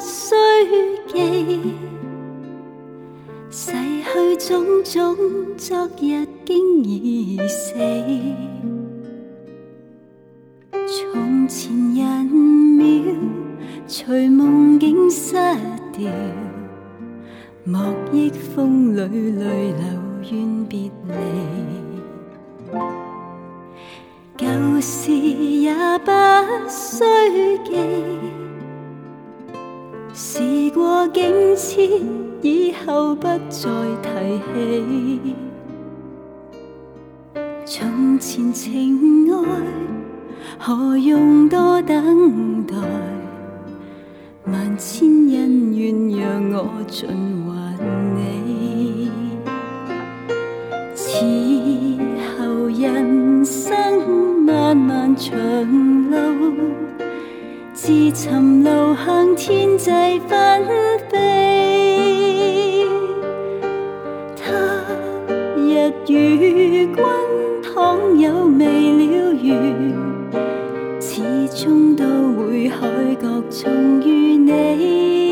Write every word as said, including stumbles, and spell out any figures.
需記，逝去種種，昨日經已死。從前人渺，隨夢境失掉，莫憶風裏淚流怨別離。舊事也不需記，時過境遷，以後不再提起。從前情愛，何用多等待？萬千恩怨讓我盡還你。此後人生漫漫長路，自尋路向天際紛飛。他日與君倘有未了緣，始終都會海角重遇你。